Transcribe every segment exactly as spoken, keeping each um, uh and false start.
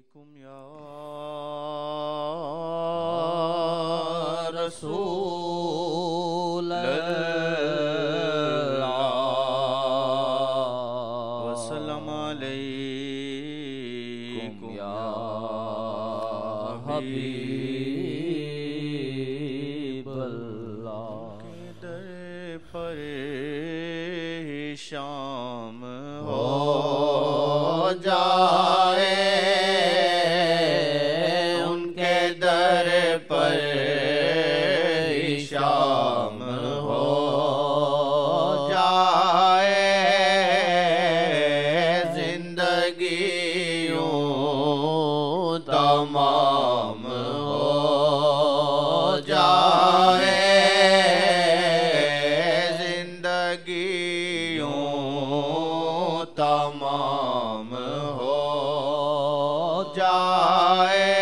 علیکم یا رسول اللہ وسلم علیکم یا حبیب اللہ کے در پر شام ہو جائے ان کے در پر شام ہو جائے زندگیوں تمام ہو جائے زندگیوں تمام ہو جائے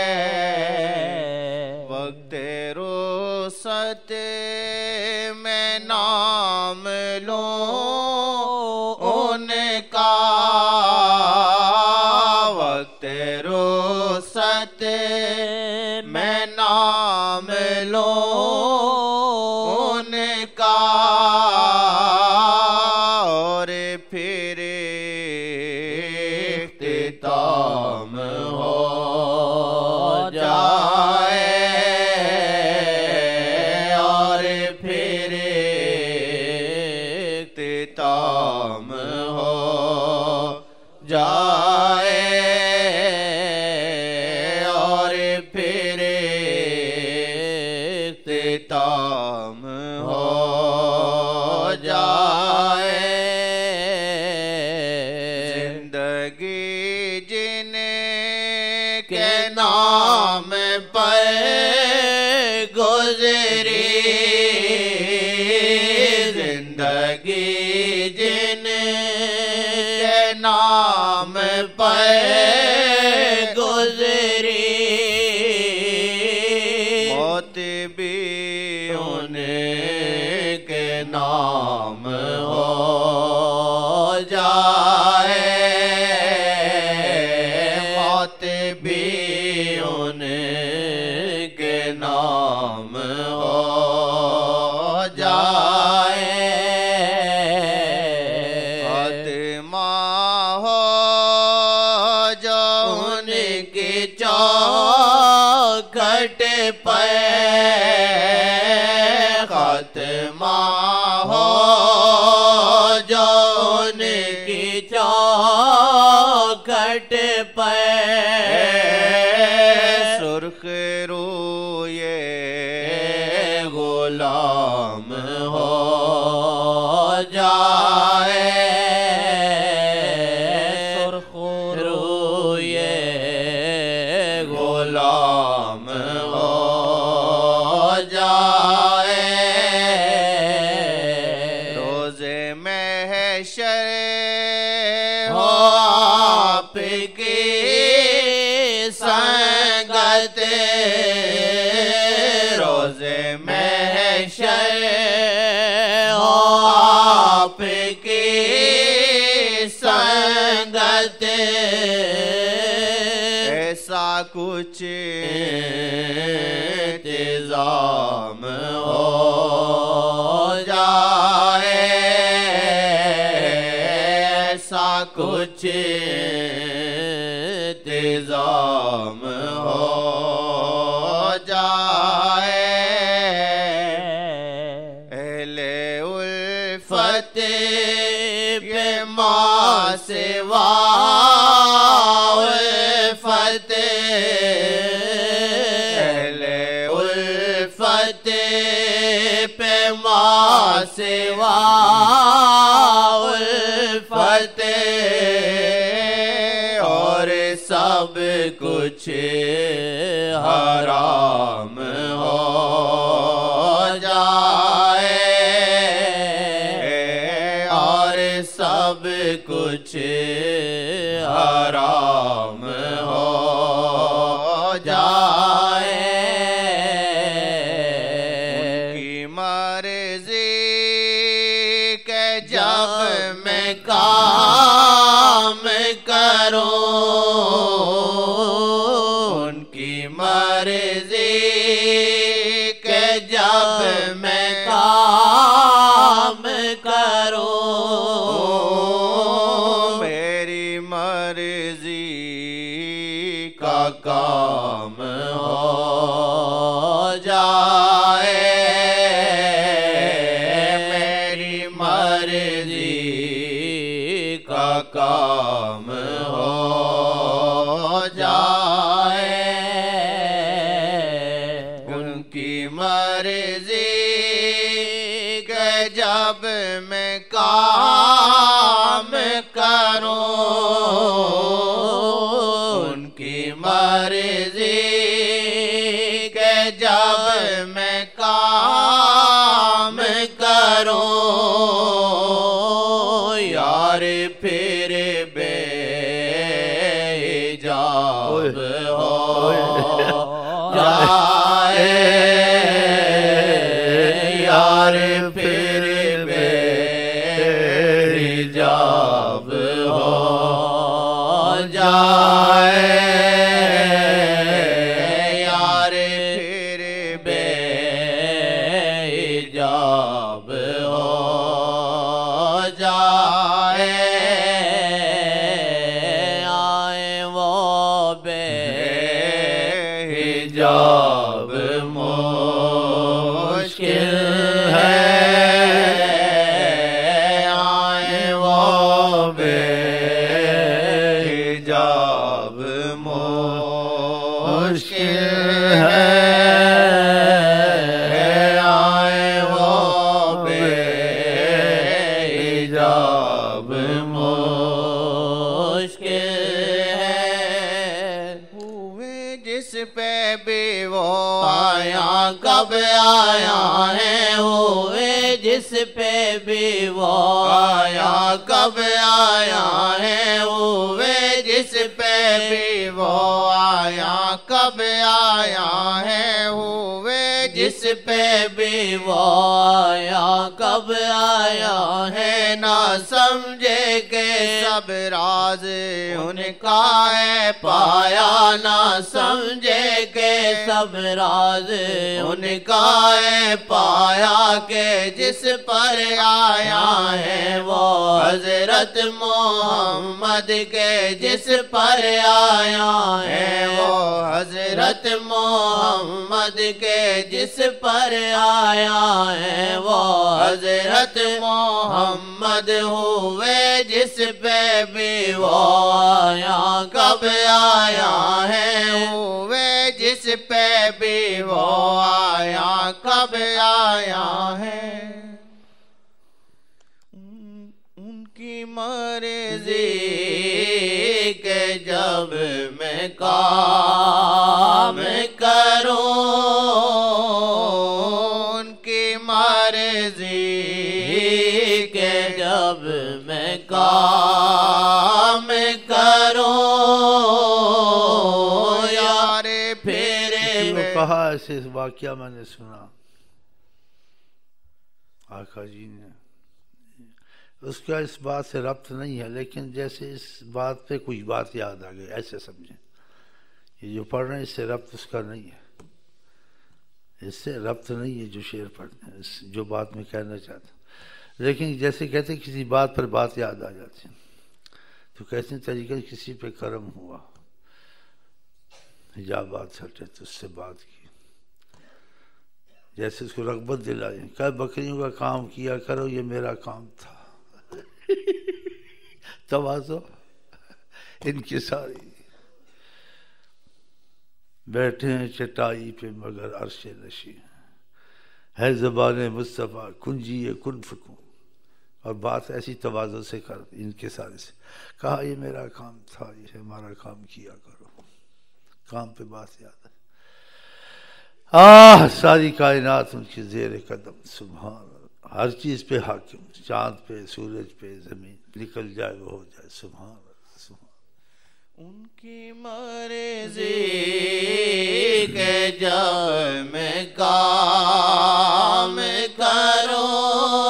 وقت رخصت میں نام لوں ان کا وقت رخصت میں نام لوں ان کا اور پھر اختتام ہو جائے اور پھر اختتام ہو جائے اور پھر اختتام ہو جائے زندگی جن کے نام پر گزری زندگی جن کے نام پر گزری موت بھی ان کے نام ہو جائے موت بھی ان کے نام ہو جائے خاتمہ ہو جو ان کی چوکھٹ پہ خاتمہ ہو جو ان کی چوکھٹ پہ سرخ روئے غلام ہو جائے سرخ روئے غلام ہو جائے روز محشر ہو آپ کی سنگت روز محشر ہو آپ کی سنگت ایسا کچھ انتظام ہو جائے ایسا کچھ انتظام ہو جائے اہل الفت پہ ماں سوا الفت اہل الفت پہ ماں سوا الفت اور سب کچھ حرام ہو جائے اور سب کچھ حرام ہو جائے ان کی مرضی کہ جب میں کام کروں مرضی کا کام ہو جائے میری مرضی کا کام ہو جائے ان کی مرضی کہ جب میں کام کروں ان کی مرضی کہ جب میں کام کروں یار پھر بے حجاب ہو جائے یار پھر بے حجاب ہو جائے یار پھر بے حجاب ہو جائے آئے وہ بے حجاب مشکل ہے آئے وہ بے حجاب مشکل ہے آئے وہ بے حجاب مشکل ہے ہوئے جس پہ بھی وہ آیا کب آیا ہے ہوئے جس پہ بھی وہ آیا کب آیا ہے ہوئے جس پہ بھی وہ آیا کب آیا ہے ہوئے جس پہ بھی وہ آیا کب آیا ہے نہ سمجھے کہ سب راز ان کا ہے پایا نہ سمجھے کہ سب راز ان کا ہے پایا کہ جس پر آیا ہے وہ حضرت محمد کے جس پر آیا ہے وہ حضرت محمد کے جس پر آیا ہے وہ حضرت محمد ہوئے جس پہ بھی وہ آیا کب آیا ہے ہوئے جس پہ بھی وہ آیا کب آیا ہے ان کی مرضی کہ جب میں کام کروں ان کی مرضی کہ جب میں کام کروں یار پھر کہا ایسے واقعہ میں نے سنا آقا جی نے اس کا اس بات سے ربط نہیں ہے لیکن جیسے اس بات پہ کچھ بات یاد آ گئی ایسے سمجھیں یہ جو پڑھ رہے ہیں اس سے ربط اس کا نہیں ہے اس سے ربط نہیں ہے جو شعر پڑھتے ہیں اس جو بات میں کہنا چاہتا ہوں لیکن جیسے کہتے ہیں کسی بات پر بات یاد آ جاتی ہے تو کہتے ہیں طریقہ کسی پہ کرم ہوا حجابات ہٹے تو اس سے بات کی جیسے اس کو رغبت دلائی کہ بکریوں کا کام کیا کرو یہ میرا کام تھا تواضع ان کی ساری بیٹھے ہیں چٹائی پہ مگر عرش نشیں ہے زبان مصطفیٰ کنجیے کن فکوں اور بات ایسی تواضع سے کر ان کے سارے سے کہا یہ میرا کام تھا یہ ہمارا کام کیا کرو کام پہ بات یاد ہے آہ ساری کائنات ان کی زیر قدم سبحان اللہ ہر چیز پہ حاکم چاند پہ سورج پہ زمین نکل جائے وہ ہو جائے سبحان اللہ سبحان ان کی مرضی کہ جب میں کام کروں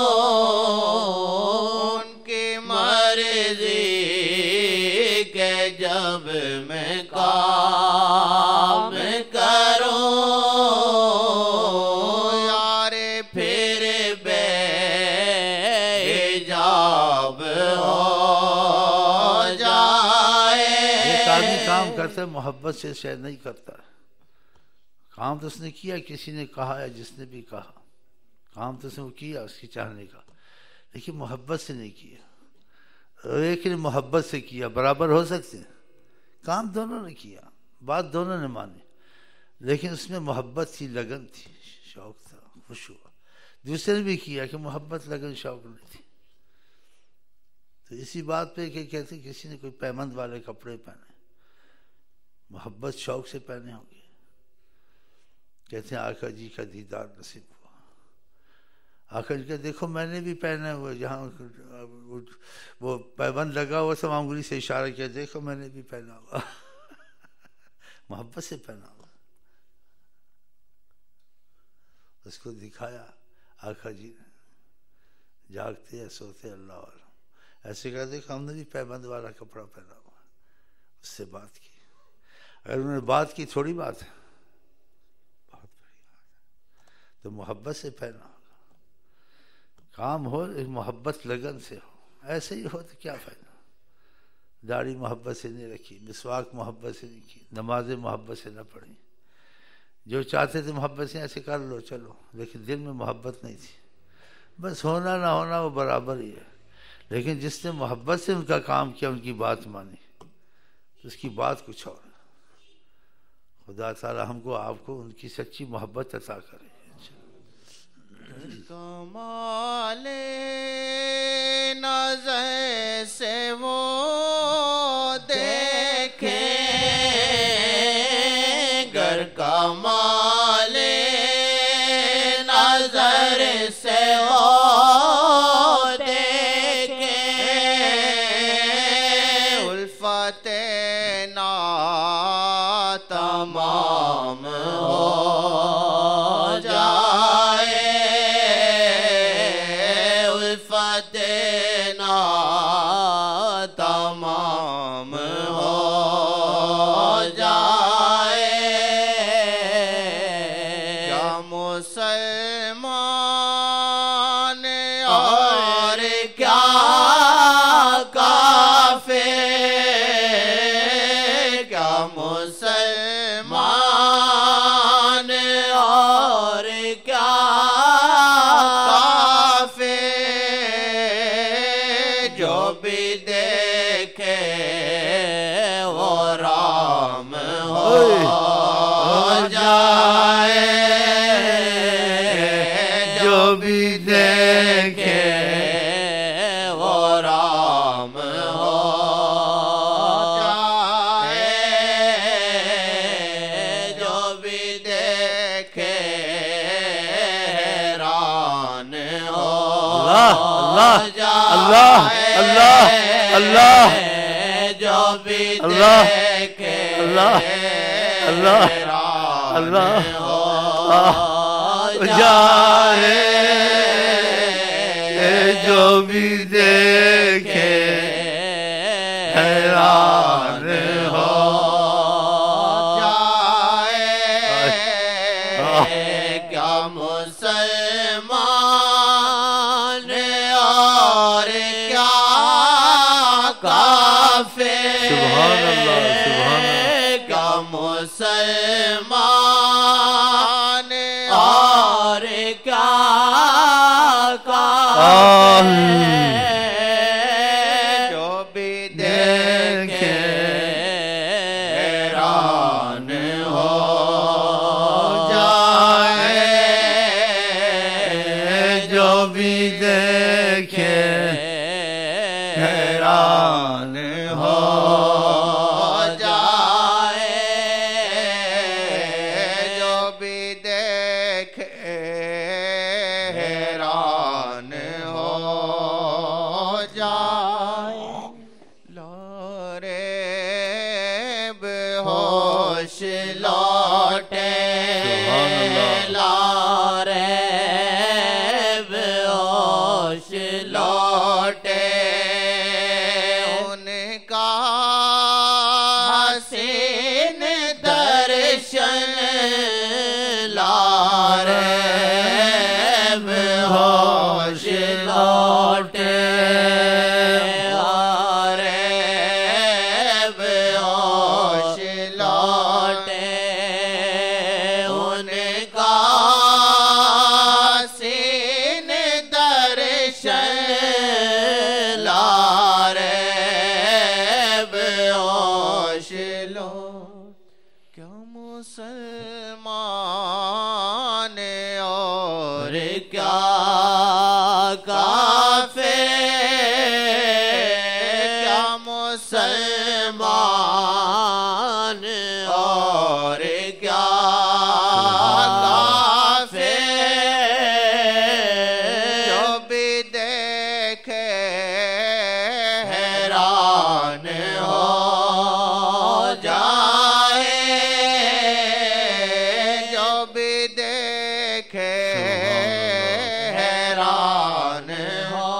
ان کی مرضی کہ جب میں کام کروں یار پھر بے حجاب ہو جائے آدمی کام کرتا ہے محبت سے شاید نہیں کرتا ہے. کام تو اس نے کیا, کسی نے کہا ہے, جس نے بھی کہا کام تو اس نے وہ کیا اس کی چاہنے کا, لیکن محبت سے نہیں کیا. لیکن محبت سے کیا برابر ہو سکتے ہیں. کام دونوں نے کیا, بات دونوں نے مانی, لیکن اس میں محبت تھی, لگن تھی, شوق تھا, خوش ہوا. دوسرے نے بھی کیا کہ محبت لگن شوق نہیں تھی. تو اسی بات پہ کہ کہتے ہیں کسی نے کوئی پیمند والے کپڑے پہنے, محبت شوق سے پہنے ہوں گے. کہتے ہیں آقا جی کا دیدار نصیب ہوا. آقا جی کا دیکھو میں نے بھی پہنا ہوا, جہاں وہ پیبند لگا ہوا تھا انگلی سے اشارہ کیا, دیکھو میں نے بھی پہنا ہوا. محبت سے پہنا ہوا, اس کو دکھایا. آقا جی نے جاگتے ہیں سوتے اللہ والا ایسے کہا, دیکھو ہم نے بھی پیبند والا کپڑا پہنا ہوا. اس سے بات کی. اگر انہوں نے بات کی تھوڑی بات ہے, بہت بڑی بات ہے. تو محبت سے پہنا ہوگا. کام ہو محبت لگن سے ہو. ایسے ہی ہو تو کیا فائدہ. داڑھی محبت سے نہیں رکھی, مسواک محبت سے نہیں کی, نمازیں محبت سے نہ پڑھی. جو چاہتے تھے محبت سے ایسے کر لو چلو, لیکن دل میں محبت نہیں تھی. بس ہونا نہ ہونا وہ برابر ہی ہے. لیکن جس نے محبت سے ان کا کام کیا, ان کی بات مانی, تو اس کی بات کچھ اور. خدا تعالی ہم کو آپ کو ان کی سچی محبت عطا کرے. کمال نظر سے وہ دیکھیں گر, کمال نظر سے وہ دیکھیں الفت نا تمام ہو جائے, الفت نا تمام ہو جائے. کیا مسلمان اور کیا کافر, کیا مسلمان اور کیا کافر, جو بھی دیکھے وہ رام ہو جائے, جو بھی دیکھے وہ رام ہو جائے, جو بھی دیکھے حیران ہو اللہ اللہ اللہ, جو بھی دیکھے اللہ اللہ ہو جائے, جو بھی دیکھے حیران ہو جائے. کیا مسلمان اور کیا کافر, سبحان اللہ سبحان اللہ, کیا مسلمان اور کیا کافر, جو بھی دیکھے حیران ہو جائے, جو بھی دیکھے حیران ہو جائے, جو بھی دیکھے حیران ہو جائے. لورے ہوش لوٹے, لورے ہوش لوٹے, ان کا حسین درشن لارے ہوش لوٹے, لو کیا مسلمان اور کیا کافر، کیا مسلمان اور کیا کافر، جو بھی دیکھے حیران ہو جائے، جو بھی دیکھے حیران ہو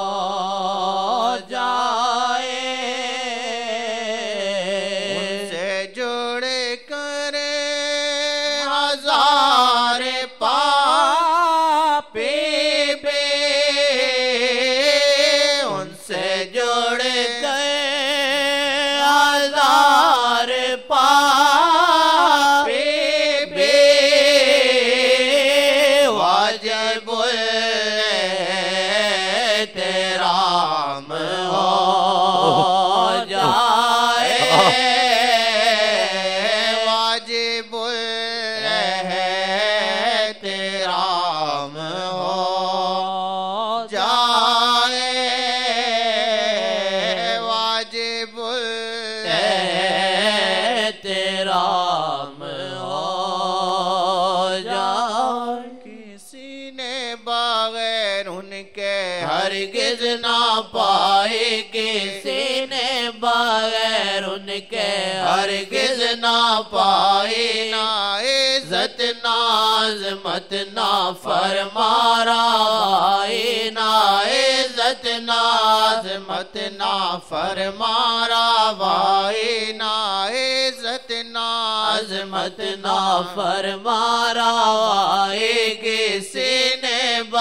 جائے، ان سے جڑ کر ہزار پاپی بھی، ان سے جڑ کر ہزار پاپی بھی، واجب احترام ہو جائے، واجب احترام ہو جائے، واجب احترام ہو جائے، کسی نے بغیر ان کے ہرگز نہ پائے، کسی نے بغیر ان کے ہرگز نہ پائے، نہ عزت نہ عظمت نہ فرما روائی، نہ عزت نہ عظمت نہ فرما روائی، نہ عزت نہ عظمت نہ فرما روائی، کسی نے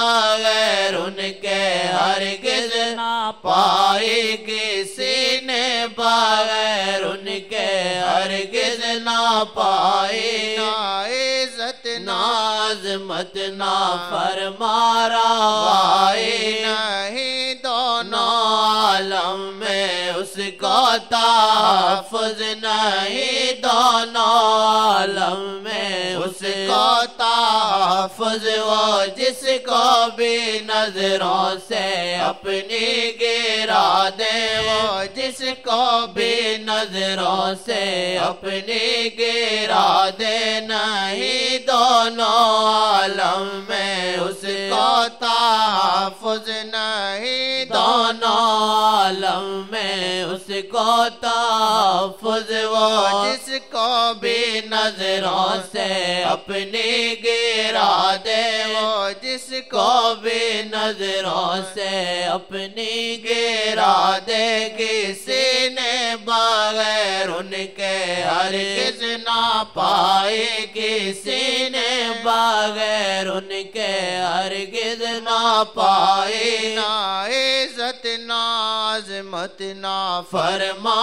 بغیر ان کے ہرگز نہ پائے، کسی نے بغیر ان کے ہرگز نہ پائے، نہ عزت نہ عظمت نہ فرما روائی، نہیں دونوں عالم میں اس کو تحفظ، نہیں دونوں عالم میں اس کو تحفظ، وہ جس کو بھی نظروں سے اپنی گرا دے، وہ جس کو بھی نظروں سے اپنی گرا دے، نہیں دونوں عالم میں اس کو تحفظ، نہیں دونوں عالم میں اس کو تحفظ، وہ جس کو بھی نظروں سے اپنی گرا دے، وہ جس کو بھی نظروں سے اپنی گرا دے، کسی نے بغیر ان کے ہرگز نہ پائے، کسی نے بغیر ان کے ہرگز نہ پائے، نہ عزت نہ عظمت نہ فرما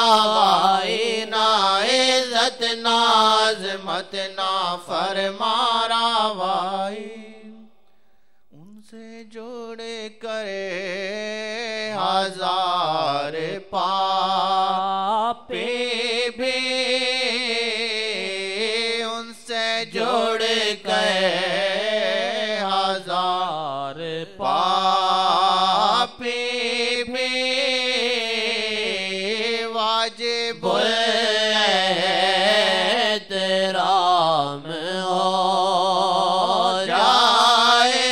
روائی، نہ عزت نہ عظمت نہ فرما روائی، ان سے جوڑ کرے ہزار پاپی بھی، ان سے جوڑ کرے ہزار پاپی بھی، واجب احترام ہو جائے،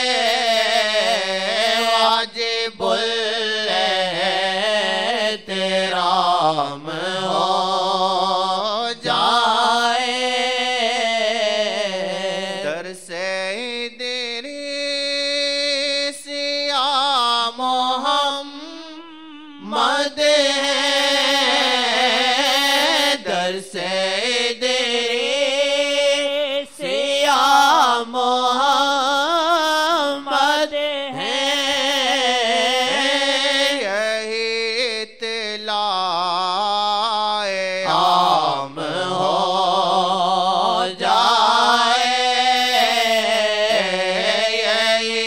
واجب احترام ہو جائے، در سے ادریس یا محمد ہے، در سے ادریس یا محمد ہے، یہی اطلاع عام ہو جائے، یہی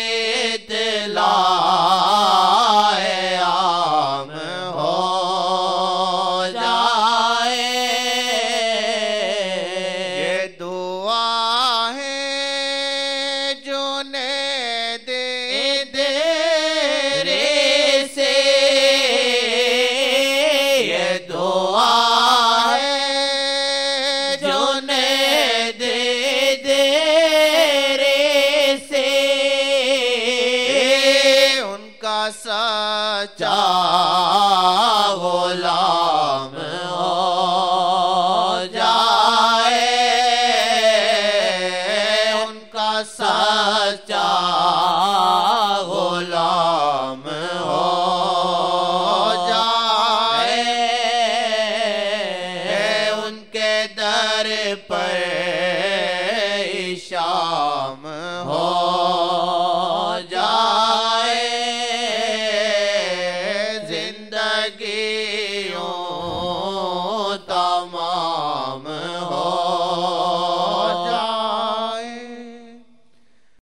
اطلاع عام ہو جائے، شام ہو جائے زندگی